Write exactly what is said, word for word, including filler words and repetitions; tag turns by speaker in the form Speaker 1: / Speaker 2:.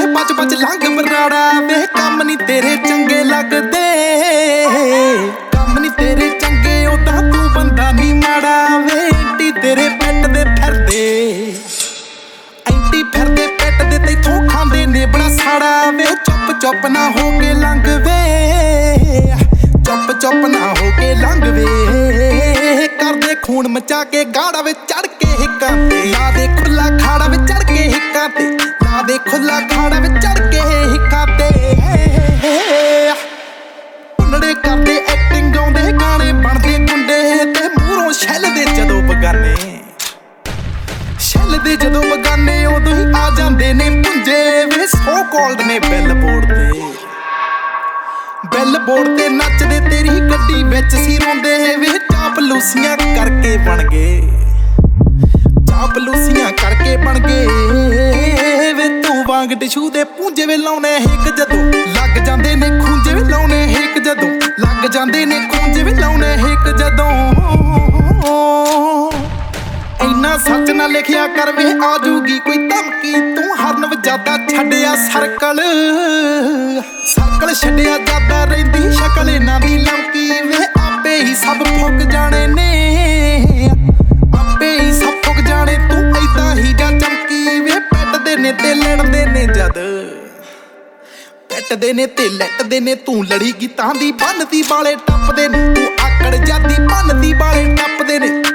Speaker 1: बच बच लंघ बराड़ा वे कम नी तेरे चंगे लगदे कम नी तेरे चंगे ओदा तू बंदा नी माड़ा वे एंटी तेरे पेट दे फिरदे एंटी फिरदे पेट दे तैथों खांदे ने बड़ा साड़ा वे चुप चुप ना हो के लंघ वे चुप चुप ना हो के लंघ वे करदे खून मचा के गाड़ा वे चढ़ के हिक्कां ते ला दे खुला खाड़ा वे चढ़ के हिक्कां ते ला दे खुला खाड़ा वे चढ़ के हिक्कां ते भुन्नड़े करदे एक्टिंग गाउंदे गाने बनदे गुंडे ते मूहरों छलदे जदों बगाने छलदे जदों बगाने उदों ही आ जांदे ने पुंजे वे सो कॉल्ड ने बिल बोर्ड ते बिल बोर्ड ते नचदे तेरी गड्डी विच सी रोंदे वे चापलूसियां करके बन गए चापलूसियां करके बन गए वे तू वांग टिशू दे पूंजे वे लाउने हिक जदों लग जांदे ने खूंजे वे लाउने हिक जदों लग जांदे ने खूंजे वे लाउने हिक जदों इन्ना सच ना लिखिया कर वे आजूगी कोई धमकी तू हरन वजादा छड्डिया सर्कल सर्कल छड्डिया जादा रहिंदी शकल इन्हां दी लमकी वे आपे ही सब फुक जाने ने आपे ही सब फुक जाने तू ऐदां ही जा चमकी वे पिटदे ने ते लड़दे ने जद पिटदे ने ते लटदे ने तू लड़ी गीतां दी बनदी वाले टप्पदे ने तू आकड़ जादी बनदी वाले टप्पदे ने